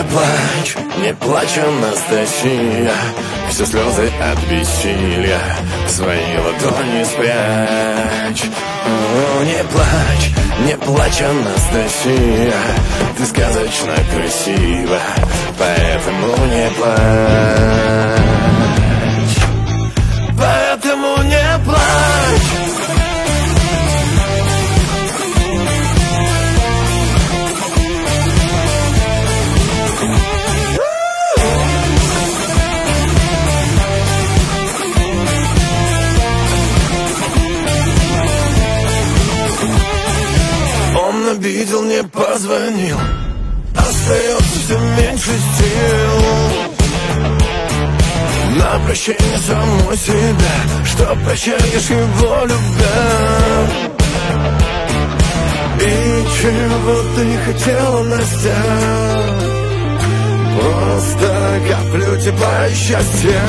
не плачь, Анастасия. Все слезы от бессилия в свои ладони спрячь. Не плачь, Анастасия. Ты сказочно красива, поэтому не плачь. Поэтому не плачь. Он обидел, не позвонил, остается все меньше сил на прощение самой себя, что прощаешь его любя. И чего ты хотела, Настя? Просто каплю тепла и счастья.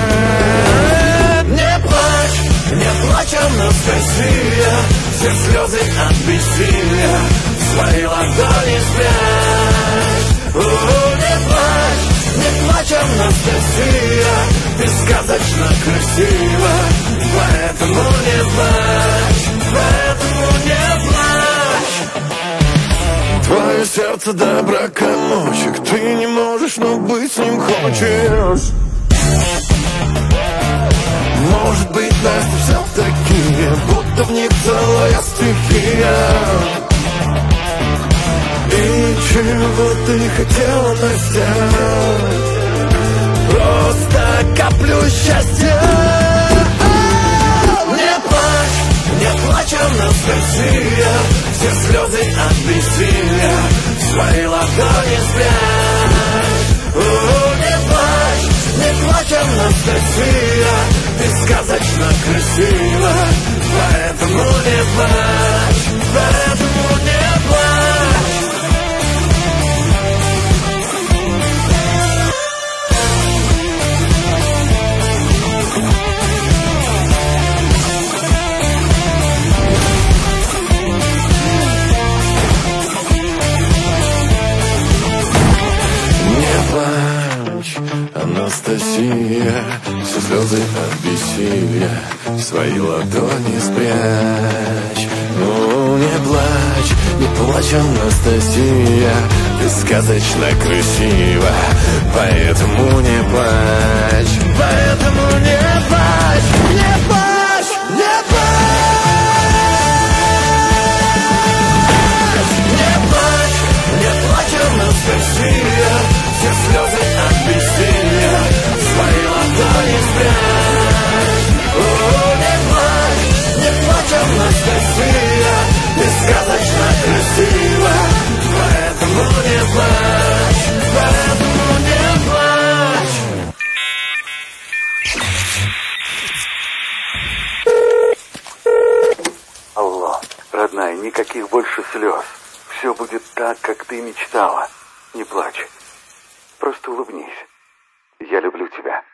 Не плачь, Анастасия. Все слезы от бессилия в свои ладони спрячь. Не плачь, Анастасия. Ты сказочно красива, поэтому не плачь. Поэтому не плачь. Твое сердце до брака ночек, ты не можешь, но быть с ним хочешь. Может быть, Настя, все-таки будто в них целая стихия. И чего ты хотела, Настя? Просто каплю счастья. Не плачь, Анастасия. Все слезы от бессилия в свои ладони спрячь. Не плачь, Анастасия. Ты сказочно красива, поэтому не плачь. Поэтому не плачь. Анастасия, все слезы от бессилия в свои ладони спрячь. Ну, не плачь, Анастасия. Ты сказочно красива, поэтому не плачь. Поэтому не плачь, не плачь, не плачь. Не плачь, Анастасия. Все слезы от бессилия в свои ладони спрячь. Не плачь, Анастасия. Ты сказочно красива, поэтому не плачь. Поэтому не плачь. Алло, родная, никаких больше слез. Все будет так, как ты мечтала. Не плачь. Просто улыбнись. Я люблю тебя.